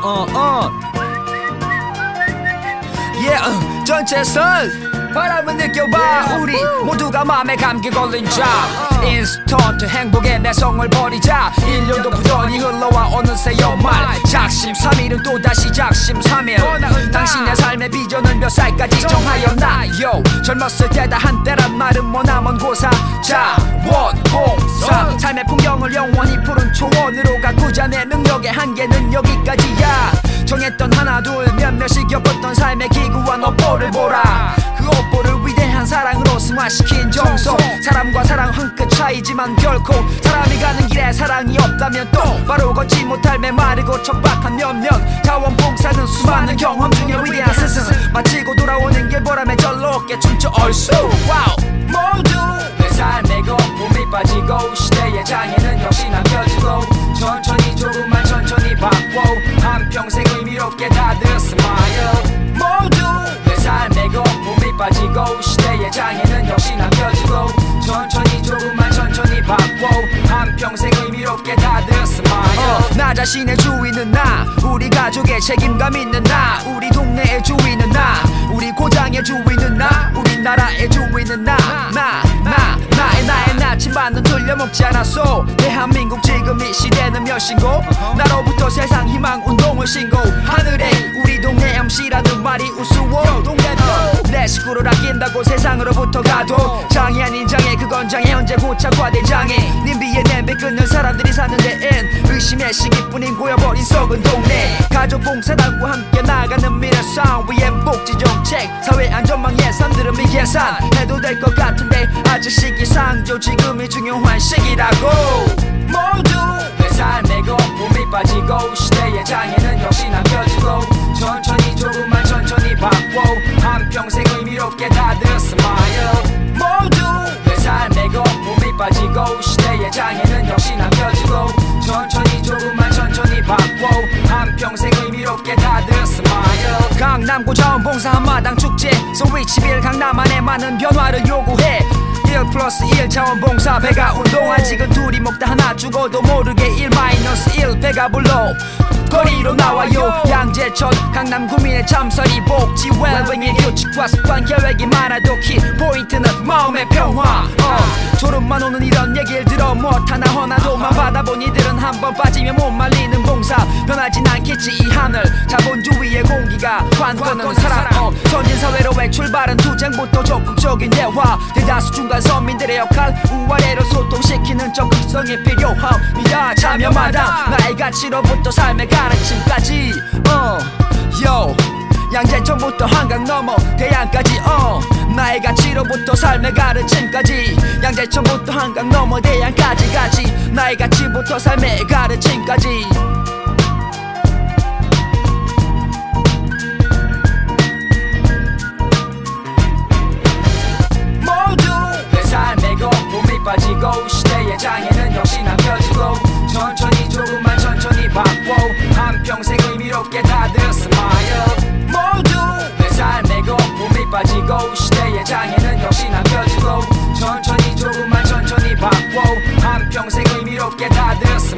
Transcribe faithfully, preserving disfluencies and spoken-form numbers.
uh, uh. Yeah, uh, 전체선 바람을 느껴봐. 우리 모두가 맘에 감기 걸린 자 인스턴트 행복의 내성을 버리자. 일 년도 부전히 흘러와 어느새 연말 작심삼일은 또다시 작심삼일. 당신의 삶의 비전은 몇 살까지 정하였나요? 젊었을 때다 한때란 말은 머나먼 고사 자원봉사. 삶의 풍경을 영원히 푸른 초원으로 가꾸자. 내 능력의 한계는 여기까지야. 정했던 하나 둘 몇몇이 겪었던 삶의 기구한 업보를 보라. 그 업보를 위대한 사랑으로 승화시킨 정성. 사람과 사랑 한 끗 차이지만 결코 사람이 가는 길에 사랑이 없다면 또 바로 걷지 못할 메마르고 척박한 몇몇. 자원봉사는 수많은 경험 중에 위대한 스승. 마치고 돌아오는 게 보람에 절로 어깨 춤춰 얼쑤. 와우. 모두 내 삶의 거품이 빠지고 시대의 장애는 역시 남겨지고 천천히 조금만 천천히 바꿔 한평생 의미롭게 다들 스마일. 모두 내 삶의 거품이 빠지고 시대의 장애는 역시 남겨지고 천천히 조금만 천천히 바꿔 한평생 의미롭게 다들 스마일. 어, 나 자신의 주인은 나. 우리 가족의 책임감 있는 나. 우리 동네의 주인은 나. 우리 고장의 주인은 나. 우리나라의 주인은 나. 나, 나, 나의 나의 나침반은 돌려먹지 않았어. 대한민국 지금 이 시대는 몇 신고. 나로부터 세상 희망 운동을 신고. 하늘에 우리 동네 엠씨라는 말이 우스워. 내 식구를 아낀다고 세상으로부터 가도 장애 아닌 장애 그건 장애 현재 고착화된 장애. 님비에 냄비 끊는 사람들이 사는 데엔 의심의 시기뿐인 고여버린 썩은 동네. 가족봉사단과 함께 나가는 미래상 위엔 복지정책 사회 안전망 예산들은 미계산해도 될 것 같은데 아직 시기상조 지금이 중요한 시기라고. 모두 내 삶의 거품이 빠지고 시대의 장애는 역시 남겨지고 천천히 조금만 천천히 바꿔 한평생 의미롭게 다들 스마일. 모두 내 삶의 거품이 빠지고 시대의 장애는 역시 남겨지고 천천히 조금만 천천히 바꿔 한평생 의미롭게 다들 스마일. 강남구 자원봉사 한마당 축제 소위치빌 강남 안에 많은 변화를 요구해. 일 플러스 일 자원봉사 배가 운동한 지금 둘이 먹다 하나 죽어도 모르게 일 마이너스 일 배가 불러 거리로 나와요. 양재천 강남 구민의 참설이 복지 웰빙의 규칙과 습관 계획이 많아도 키 포인트는 마음의 평화. 어, 졸음만 오는 이런 얘기를 들어 못하나 허나도만 받아본 이들은 한번 빠지면 못 말리는 봉사. 변하진 않겠지 이 하늘 자본주의의 공기가 관건은 사랑. 어, 선진사회로의 출발은 투쟁부터 적극적인 대화. 대다수 중간 서민들의 역할 우아래로 소통시키는 적극성이 필요합니다. 참여마다 나의 가치로부터 삶의 가르침까지. 어, 요 양재천부터 한강 넘어 대양까지. 어, 나의 가치로부터 삶의 가르침까지. 양재천부터 한강 넘어 대양까지 가지. 나의 가치부터 삶의 가르침까지. 빠지고 시대의 장애는 역시 남겨지고 천천히 조금만 천천히 바꿔 한평생 의미롭게 다들 스마일. 모두 내 삶의 거품이 빠지고 시대의 장애는 역시 남겨지고 천천히 조금만 천천히 바꿔 한평생 의미롭게 다들 스마일.